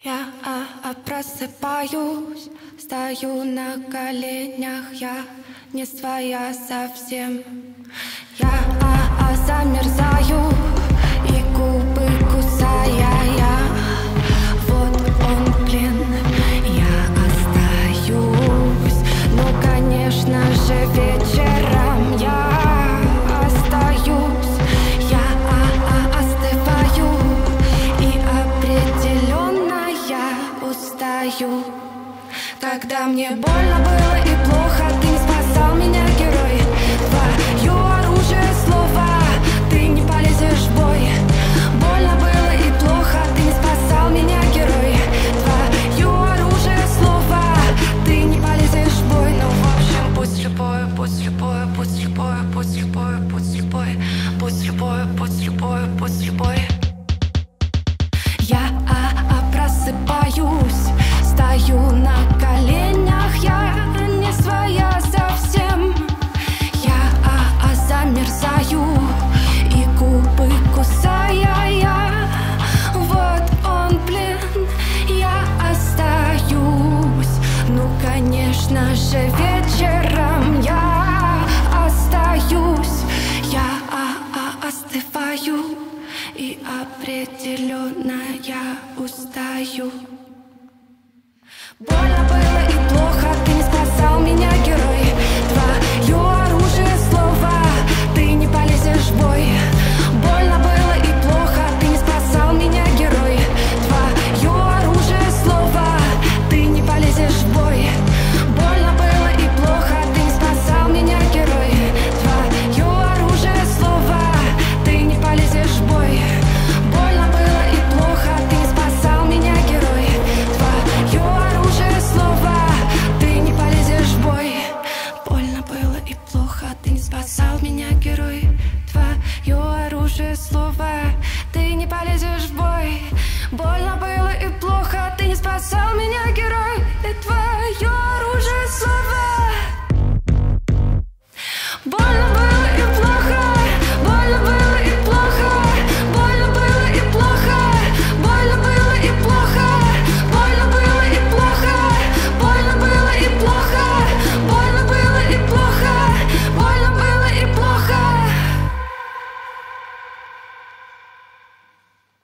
Я просыпаюсь, стою на коленях, я не своя совсем. Я замерзаю и губы кусая. Вот он плен, я остаюсь. Ну, конечно же, вечером я остаюсь. Я остываю и определенно я устаю. Когда мне больно было и плохо, ты не спасал меня, герой. Твое оружие слова, ты не полезешь в бой. Больно было и плохо, ты не спасал меня, герой. Твое оружие слова, ты не полезешь в бой. Ну, в общем, пусть любое, пусть любое, пусть любое, пусть любое, пусть любое, пусть любое, пусть любое, пусть любое. Я просыпаюсь, стою на коленях, я не своя совсем. Я замерзаю и губы кусая. Вот он плен, я остаюсь. Ну, конечно же, вечером я остаюсь. Я остываю и определенно я устаю. Больно было и плохо, ты не спасал меня, герой. Твое оружие слова, ты не полезешь в бой. Больно было и плохо, ты не спасал меня, герой. Твое оружие слова, ты не полезешь в бой. Больно было и плохо, ты не спасал меня, герой. Твое оружие слова, ты не полезешь в бой. Больно было и плохо, ты не спасал меня, герой. Твое оружие слова, ты не полезешь в бой. Больно было и плохо, ты не спасал меня, герой. Твое оружие слова, ты не полезешь в бой. Больно было и плохо, ты не спасал меня, герой. И твое оружие слова.